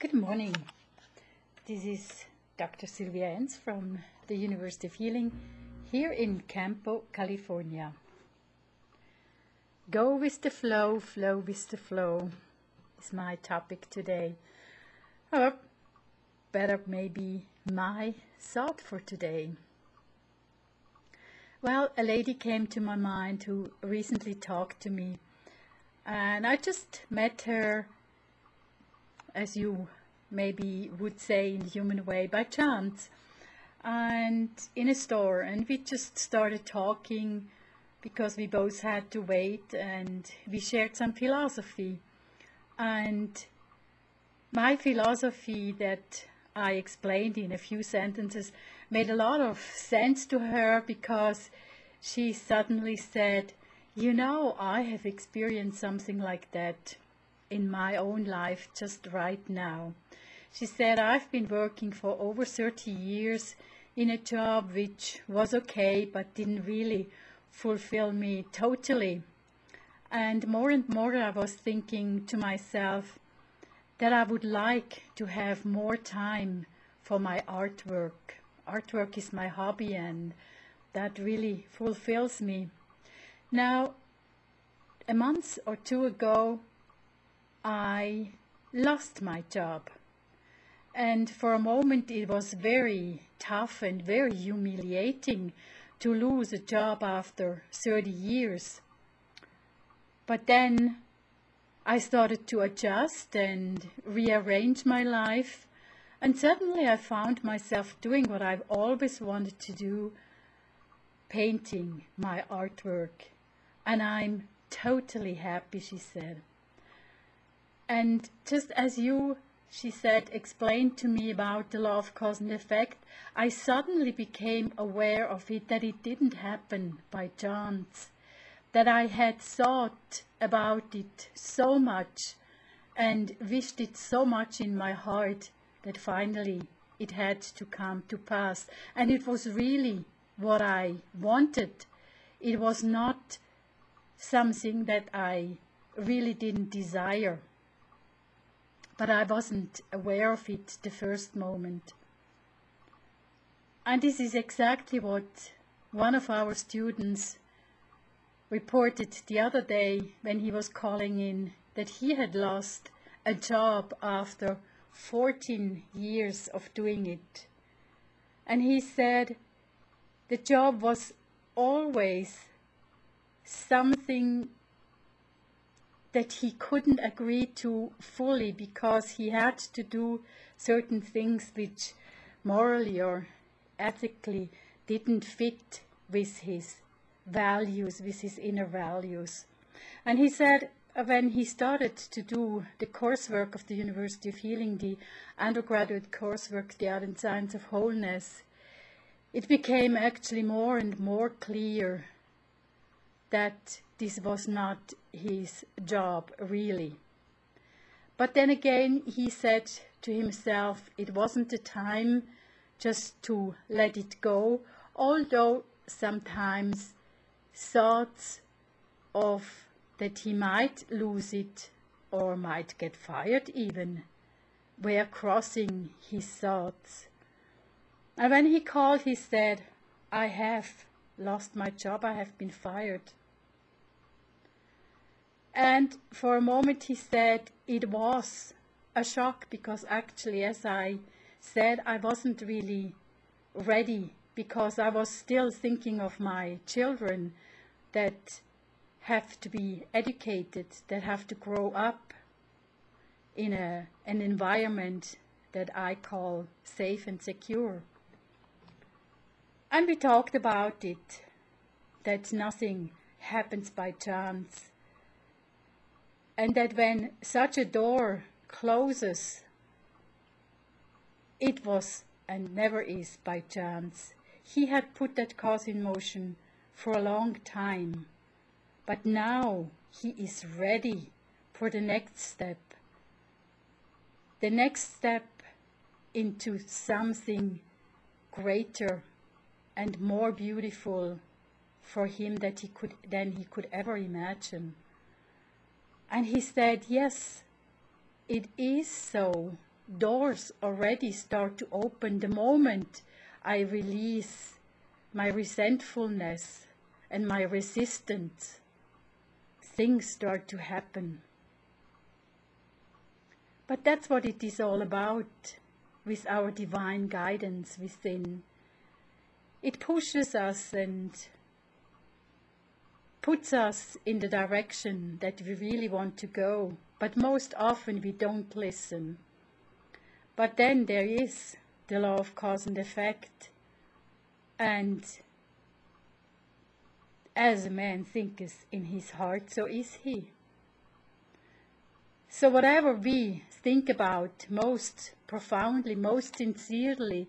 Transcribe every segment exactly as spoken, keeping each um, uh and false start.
Good morning. This is Doctor Sylvia Enns from the University of Healing here in Campo, California. Go with the flow, flow with the flow is my topic today. Or better maybe my thought for today. Well, a lady came to my mind who recently talked to me, and I just met her, as you maybe would say in the human way, by chance, and in a store, and we just started talking because we both had to wait, and we shared some philosophy. And my philosophy that I explained in a few sentences made a lot of sense to her, because she suddenly said, you know, I have experienced something like that in my own life just right now. She said, I've been working for over thirty years in a job which was okay, but didn't really fulfill me totally. And more and more I was thinking to myself that I would like to have more time for my artwork. Artwork is my hobby, and that really fulfills me. Now, a month or two ago, I lost my job. And for a moment it was very tough and very humiliating to lose a job after thirty years. But then I started to adjust and rearrange my life, and suddenly I found myself doing what I've always wanted to do, painting my artwork. And I'm totally happy, she said. And just as you, she said, explained to me about the law of cause and effect, I suddenly became aware of it, that it didn't happen by chance, that I had thought about it so much and wished it so much in my heart that finally it had to come to pass. And it was really what I wanted. It was not something that I really didn't desire. But I wasn't aware of it the first moment. And this is exactly what one of our students reported the other day when he was calling in, that he had lost a job after fourteen years of doing it. And he said the job was always something that he couldn't agree to fully, because he had to do certain things which morally or ethically didn't fit with his values, with his inner values. And he said when he started to do the coursework of the University of Healing, the undergraduate coursework, The Art and Science of Wholeness, it became actually more and more clear that this was not his job, really. But then again, he said to himself, it wasn't the time just to let it go, although sometimes thoughts of that he might lose it or might get fired even were crossing his thoughts. And when he called, he said, I have lost my job, I have been fired. And for a moment he said it was a shock, because actually, as I said, I wasn't really ready, because I was still thinking of my children that have to be educated, that have to grow up in a, an environment that I call safe and secure. And we talked about it, that nothing happens by chance. And that when such a door closes, it was and never is by chance. He had put that cause in motion for a long time, but now he is ready for the next step. The next step into something greater and more beautiful for him that he could, than he could ever imagine. And he said, yes, it is so. doors already start to open the moment I release my resentfulness and my resistance. Things start to happen. But that's what it is all about with our divine guidance within. It pushes us and puts us in the direction that we really want to go, but most often we don't listen. But then there is the law of cause and effect, and as a man thinketh in his heart, so is he. So whatever we think about most profoundly, most sincerely,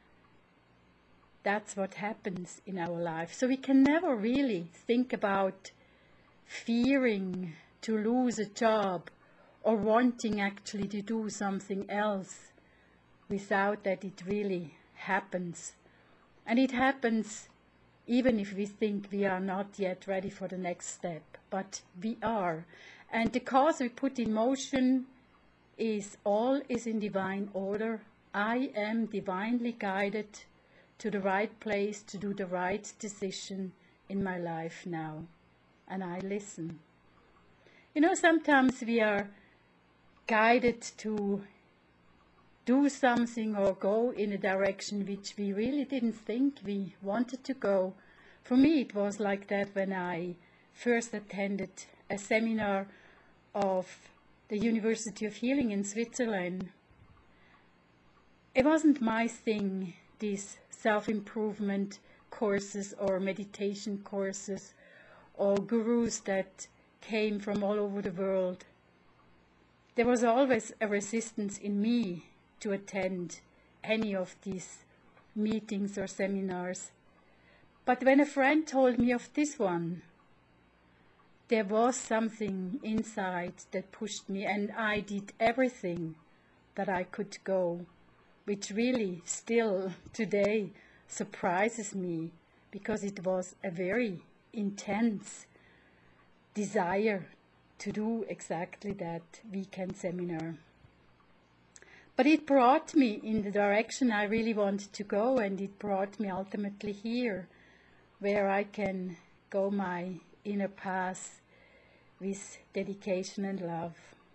that's what happens in our life. So we can never really think about fearing to lose a job or wanting actually to do something else without that it really happens. And it happens even if we think we are not yet ready for the next step, but we are. And the cause we put in motion is all is in divine order. I am divinely guided to the right place to do the right decision in my life now. And I listen. You know, sometimes we are guided to do something or go in a direction which we really didn't think we wanted to go. For me, it was like that when I first attended a seminar of the University of Healing in Switzerland. It wasn't my thing, these self-improvement courses or meditation courses or gurus that came from all over the world. There was always a resistance in me to attend any of these meetings or seminars. But when a friend told me of this one, there was something inside that pushed me, and I did everything that I could go, which really still today surprises me, because it was a very intense desire to do exactly that weekend seminar. But it brought me in the direction I really wanted to go, and it brought me ultimately here, where I can go my inner path with dedication and love.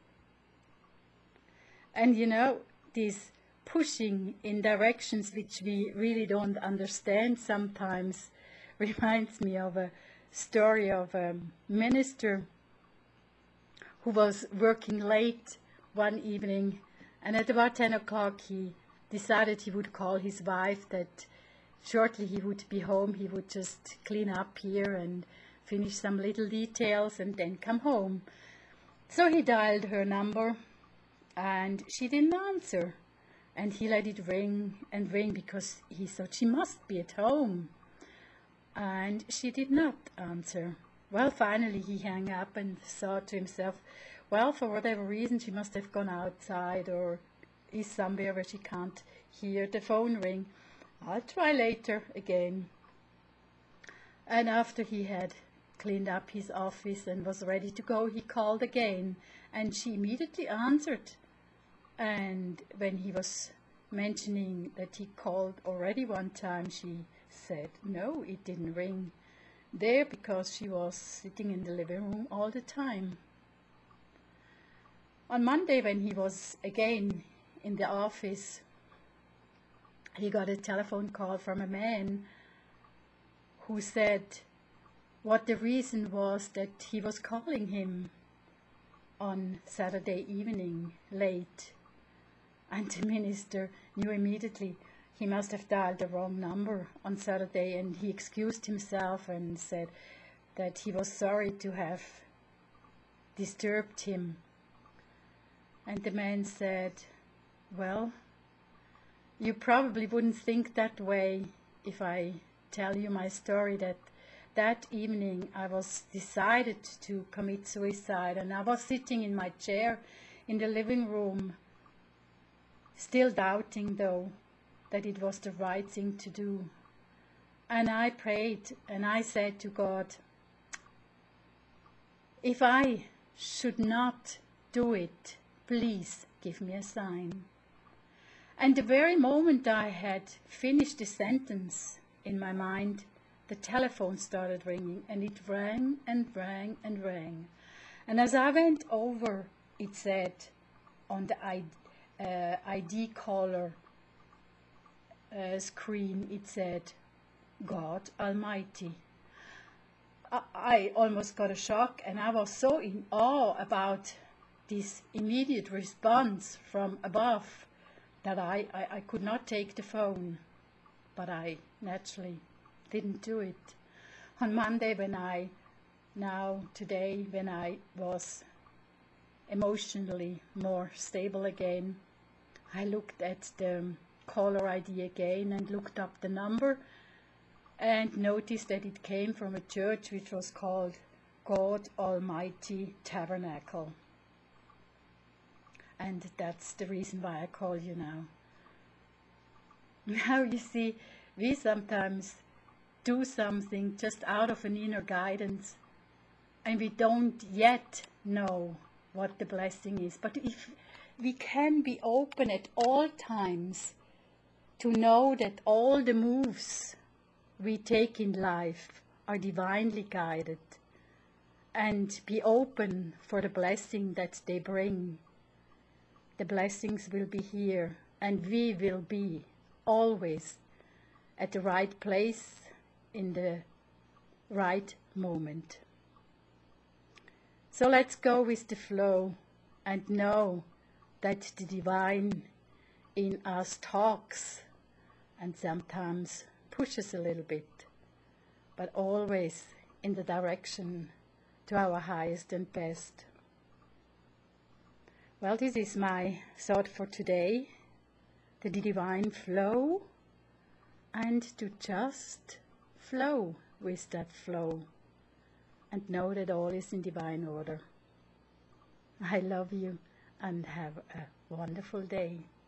And you know, this pushing in directions which we really don't understand sometimes reminds me of a story of a minister who was working late one evening, and at about ten o'clock he decided he would call his wife that shortly he would be home. He would just clean up here and finish some little details and then come home. So he dialed her number and she didn't answer. And he let it ring and ring because he thought she must be at home. And she did not answer. Well, finally he hung up and thought to himself, well, for whatever reason, she must have gone outside or is somewhere where she can't hear the phone ring. I'll try later again. And after he had cleaned up his office and was ready to go, he called again, and she immediately answered. And when he was mentioning that he called already one time, she said, no, it didn't ring there because she was sitting in the living room all the time. On Monday, when he was again in the office, he got a telephone call from a man who said what the reason was that he was calling him on Saturday evening late. And the minister knew immediately he must have dialed the wrong number on Saturday, and he excused himself and said that he was sorry to have disturbed him. And the man said, well, you probably wouldn't think that way if I tell you my story, that that evening I was decided to commit suicide, and I was sitting in my chair in the living room, still doubting though that it was the right thing to do. And I prayed and I said to God, if I should not do it, please give me a sign. And the very moment I had finished the sentence in my mind, the telephone started ringing, and it rang and rang and rang. And as I went over, it said on the I, uh, I D caller uh, screen, it said, God Almighty. I, I almost got a shock, and I was so in awe about this immediate response from above that I, I, I could not take the phone, but I naturally didn't do it. On Monday, when I, now today, when I was emotionally more stable again, I looked at the caller I D again and looked up the number and noticed that it came from a church which was called God Almighty Tabernacle. And that's the reason why I call you now. Now you see, we sometimes do something just out of an inner guidance, and we don't yet know what the blessing is. But if we can be open at all times to know that all the moves we take in life are divinely guided, and be open for the blessing that they bring, the blessings will be here, and we will be always at the right place in the right moment. So let's go with the flow and know that the divine in us talks and sometimes pushes a little bit, but always in the direction to our highest and best. Well, this is my thought for today, the divine flow, and to just flow with that flow and know that all is in divine order. I love you and have a wonderful day.